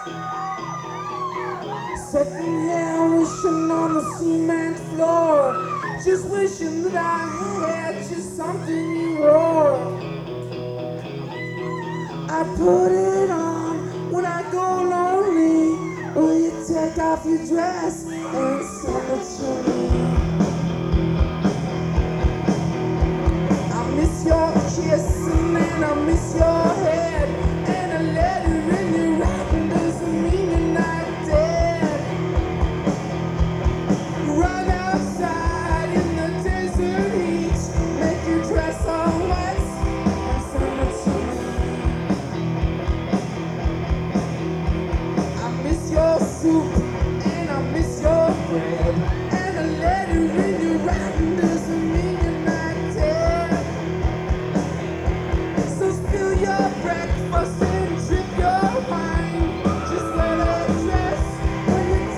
Sitting here wishing on the cement floor, just wishing that I had just something you wore. I put it on when I go lonely. Will you take off your dress and send it to me? I miss your kiss and then I miss your head, and a letter in your writing doesn't mean you're not dead. Run outside in the desert heat, make your dress all wet and send it to me. I miss your soup and I miss your bread, and a letter in your writing doesn't mean you're not dead. So spill your breakfast and drip your wine. Just let her dress when you're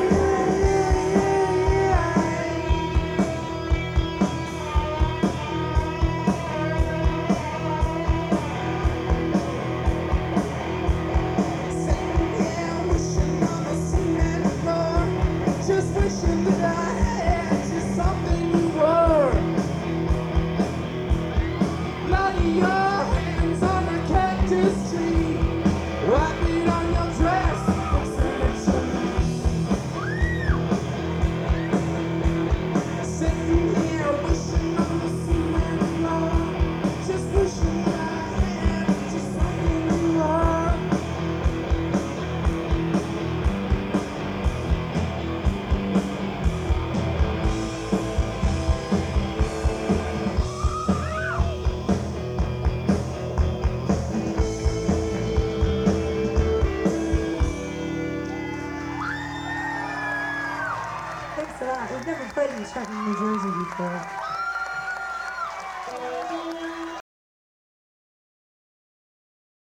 sitting here wishing on the cement floor, just wishing that I had just something you were. Bloody your hands on a cactus tree, wipe it on your dress and send it to me. Sitting here wishing on the cement floor, just wishing that I had just something you were. Thanks a lot. We've never played in Trenton, New Jersey before.